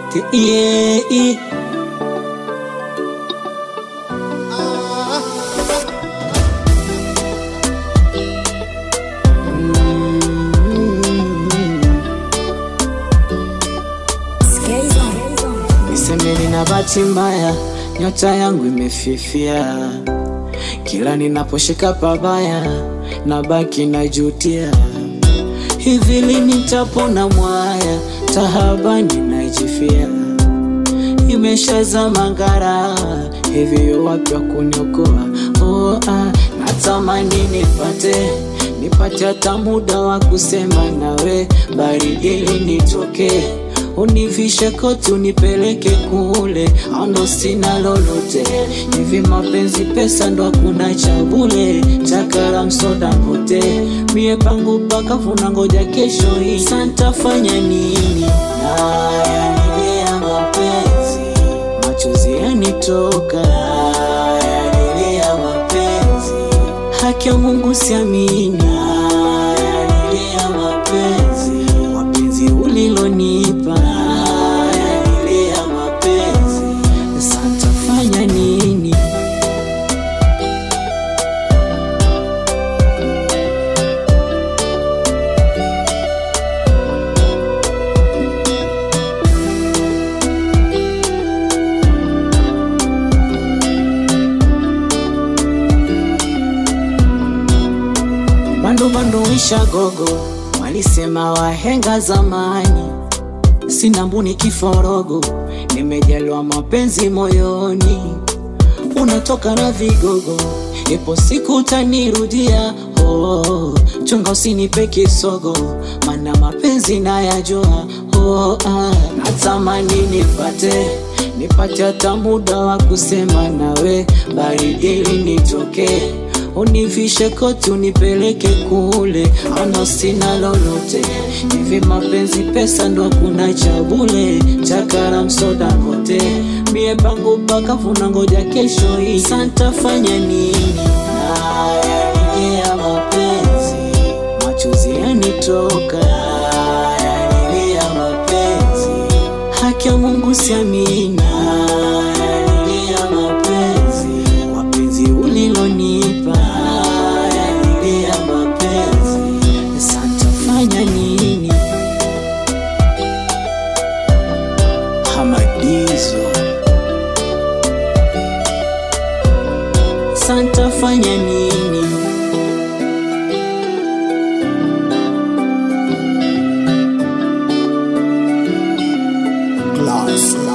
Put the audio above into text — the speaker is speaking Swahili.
Yeah. Niseme nina bahati mbaya, nyota yangu imefifia. Kila ninaposhika pabaya, nabaki najutia. Hivi lini nitapona mwaya, tahabani najifia. Imeshazama ngara, hivi wapi wa kuniokoa? Natamani nipate hata muda wa kusema nawe. Baridi linitoke, univishe koti unipeleke kule. Ando sina lolote, hivi mapenzi pesa ndo hakuna cha bure. Chakara msoda mpote, mie pangu paka funa ngoja kesho hii. Santa fanya nini? Nayalilia mapenzi, machozi yanitoka. Nayalilia mapenzi, haki ya Mungu siamini. Nayalilia mapenzi, wapenzi ulilonipa. Nayalilia mapenzi, Santa fanya nini? Bando wisha gogo, walisema wahenga zamani. Sina mbuni kiforogo, nimejaliwa mapenzi moyoni. Unatoka na vigogo, ipo siku utanirudia. Chunga usinipe kisogo, mana mapenzi nayajua. Natamani nipate hata muda wa kusema nawe. Baridi linitoke, univishe koti unipeleke kule. Ano sina lolote, hivi mapenzi pesa ndo hakuna cha bure. Chakara msoda kote, mie pangu paka funa ngoja kesho hii. Santa fanya nini? Nayalilia mapenzi, machozi yanitoka. Nayalilia mapenzi, haki ya Mungu siamini. Nayalilia mapenzi, wapenzi ulilonipa. Nayalilia mapenzi, Santa fanya nini? Hamadizo, Santa fanya nini? Glass.